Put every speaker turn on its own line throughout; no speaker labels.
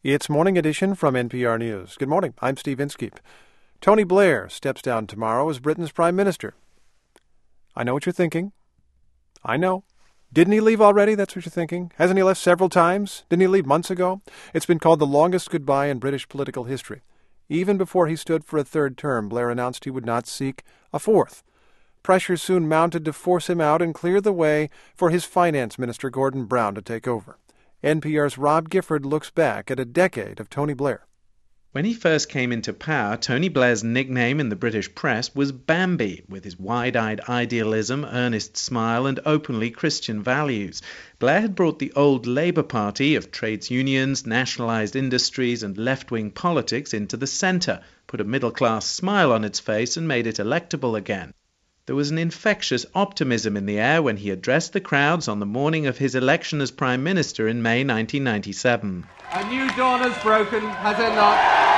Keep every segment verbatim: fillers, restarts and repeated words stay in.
It's Morning Edition from N P R News. Good morning, I'm Steve Inskeep. Tony Blair steps down tomorrow as Britain's Prime Minister. I know what you're thinking. I know. Didn't he leave already? That's what you're thinking. Hasn't he left several times? Didn't he leave months ago? It's been called the longest goodbye in British political history. Even before he stood for a third term, Blair announced he would not seek a fourth. Pressure soon mounted to force him out and clear the way for his finance minister, Gordon Brown, to take over. N P R's Rob Gifford looks back at a decade of Tony Blair.
When he first came into power, Tony Blair's nickname in the British press was Bambi, with his wide-eyed idealism, earnest smile and openly Christian values. Blair had brought the old Labour Party of trades unions, nationalised industries and left-wing politics into the centre, put a middle-class smile on its face and made it electable again. There was an infectious optimism in the air when he addressed the crowds on the morning of his election as Prime Minister in May nineteen ninety-seven.
A new dawn has broken, has it not?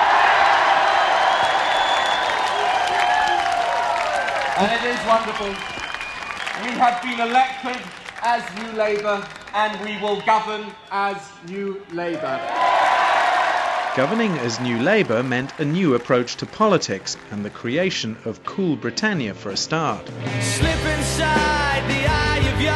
And it is wonderful. We have been elected as New Labour and we will govern as New Labour.
Governing as New Labour meant a new approach to politics and the creation of Cool Britannia for a start.
Slip inside the eye of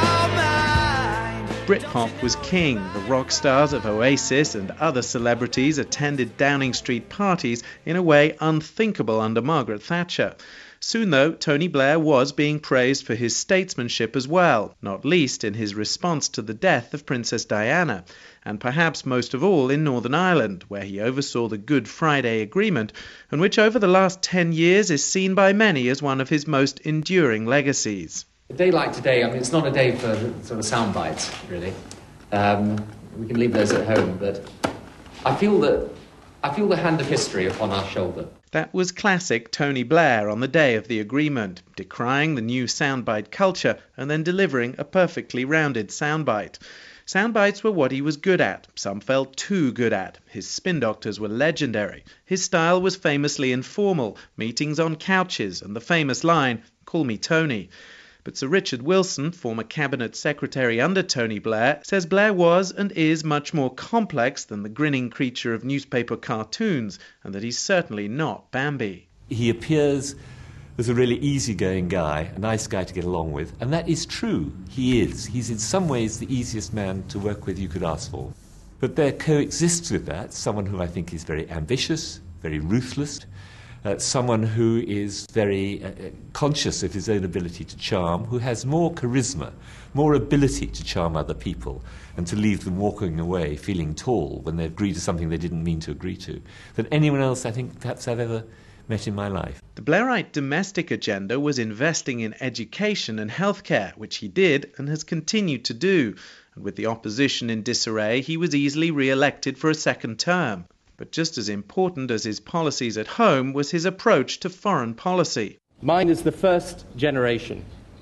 your mind.
Britpop was king. The rock stars of Oasis and other celebrities attended Downing Street parties in a way unthinkable under Margaret Thatcher. Soon, though, Tony Blair was being praised for his statesmanship as well, not least in his response to the death of Princess Diana, and perhaps most of all in Northern Ireland, where he oversaw the Good Friday Agreement, and which over the last ten years is seen by many as one of his most enduring legacies.
A day like today, I mean, it's not a day for sort of sound bites, really. Um, we can leave those at home, but I feel that I feel the hand of history upon our shoulder.
That was classic Tony Blair on the day of the agreement, decrying the new soundbite culture and then delivering a perfectly rounded soundbite. Soundbites were what he was good at, some felt too good at. His spin doctors were legendary. His style was famously informal, meetings on couches and the famous line, "Call me Tony." But Sir Richard Wilson, former cabinet secretary under Tony Blair, says Blair was and is much more complex than the grinning creature of newspaper cartoons, and that he's certainly not Bambi.
He appears as a really easygoing guy, a nice guy to get along with, and that is true. He is. He's in some ways the easiest man to work with you could ask for. But there coexists with that someone who I think is very ambitious, very ruthless, Uh, someone who is very uh, conscious of his own ability to charm, who has more charisma, more ability to charm other people and to leave them walking away feeling tall when they agree to something they didn't mean to agree to, than anyone else I think perhaps I've ever met in my life.
The Blairite domestic agenda was investing in education and healthcare, which he did and has continued to do. And with the opposition in disarray, he was easily re-elected for a second term. But just as important as his policies at home was his approach to foreign policy.
Mine is the first generation,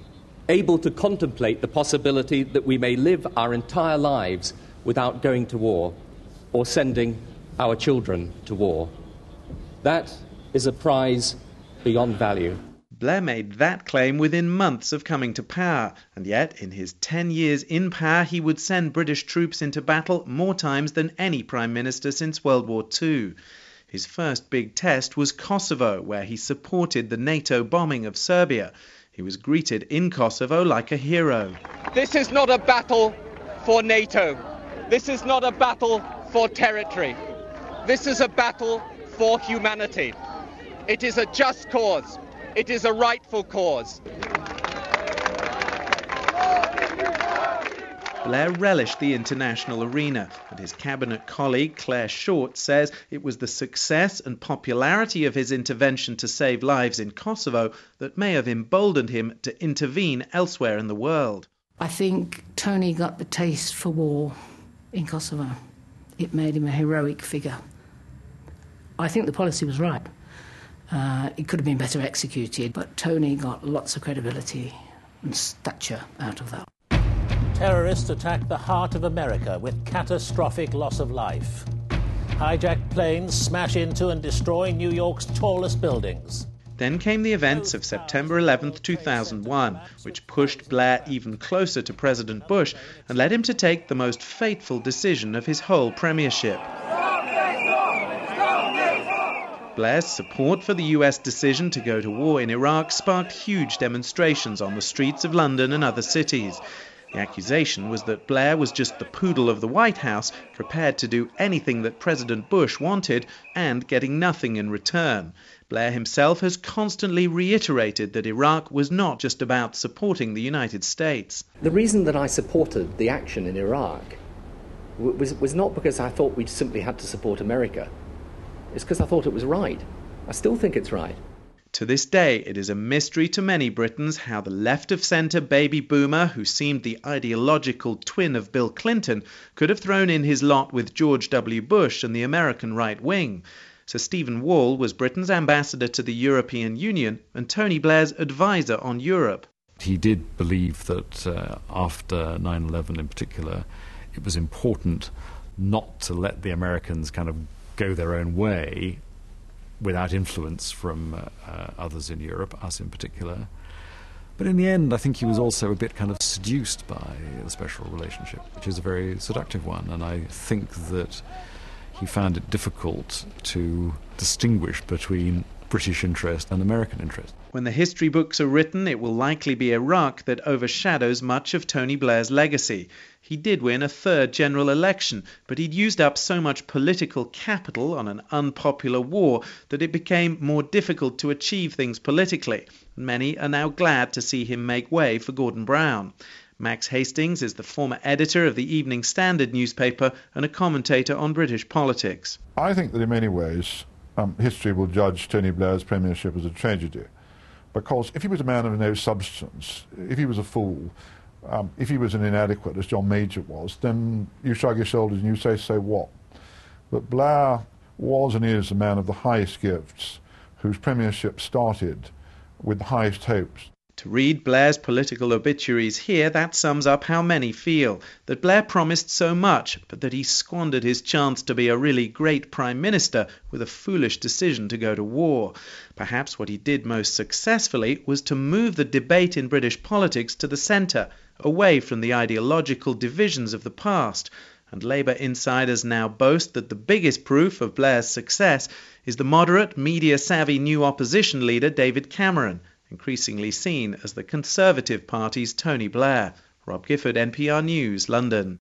able to contemplate the possibility that we may live our entire lives without going to war or sending our children to war. That is a prize beyond value.
Blair made that claim within months of coming to power, and yet in his ten years in power he would send British troops into battle more times than any Prime Minister since World War Two. His first big test was Kosovo, where he supported the NATO bombing of Serbia. He was greeted in Kosovo like a hero.
This is not a battle for NATO. This is not a battle for territory. This is a battle for humanity. It is a just cause. It is a rightful cause.
Blair relished the international arena, and his cabinet colleague Claire Short says it was the success and popularity of his intervention to save lives in Kosovo that may have emboldened him to intervene elsewhere in the world.
I think Tony got the taste for war in Kosovo. It made him a heroic figure. I think the policy was right. Uh, it could have been better executed, but Tony got lots of credibility and stature out of that.
Terrorists attacked the heart of America with catastrophic loss of life. Hijacked planes smash into and destroy New York's tallest buildings.
Then came the events of September eleventh, two thousand one, which pushed Blair even closer to President Bush and led him to take the most fateful decision of his whole premiership. Blair's support for the U S decision to go to war in Iraq sparked huge demonstrations on the streets of London and other cities. The accusation was that Blair was just the poodle of the White House, prepared to do anything that President Bush wanted and getting nothing in return. Blair himself has constantly reiterated that Iraq was not just about supporting the United States.
The reason that I supported the action in Iraq was, was not because I thought we simply had to support America. It's because I thought it was right. I still think it's right.
To this day, it is a mystery to many Britons how the left-of-centre baby boomer, who seemed the ideological twin of Bill Clinton, could have thrown in his lot with George W. Bush and the American right wing. Sir Stephen Wall was Britain's ambassador to the European Union and Tony Blair's advisor on Europe.
He did believe that uh, after nine eleven in particular, it was important not to let the Americans kind of go their own way without influence from uh, uh, others in Europe, us in particular. But in the end, I think he was also a bit kind of seduced by the special relationship, which is a very seductive one, and I think that he found it difficult to distinguish between British interest and American interest.
When the history books are written, it will likely be Iraq that overshadows much of Tony Blair's legacy. He did win a third general election, but he'd used up so much political capital on an unpopular war that it became more difficult to achieve things politically. Many are now glad to see him make way for Gordon Brown. Max Hastings is the former editor of the Evening Standard newspaper and a commentator on British politics.
I think that in many ways um, history will judge Tony Blair's premiership as a tragedy, because if he was a man of no substance, if he was a fool, um, if he was an inadequate, as John Major was, then you shrug your shoulders and you say, so what? But Blair was and is a man of the highest gifts, whose premiership started with the highest hopes.
To read Blair's political obituaries here, that sums up how many feel, that Blair promised so much, but that he squandered his chance to be a really great Prime Minister with a foolish decision to go to war. Perhaps what he did most successfully was to move the debate in British politics to the centre, away from the ideological divisions of the past. And Labour insiders now boast that the biggest proof of Blair's success is the moderate, media-savvy new opposition leader David Cameron, increasingly seen as the Conservative Party's Tony Blair. Rob Gifford, N P R News, London.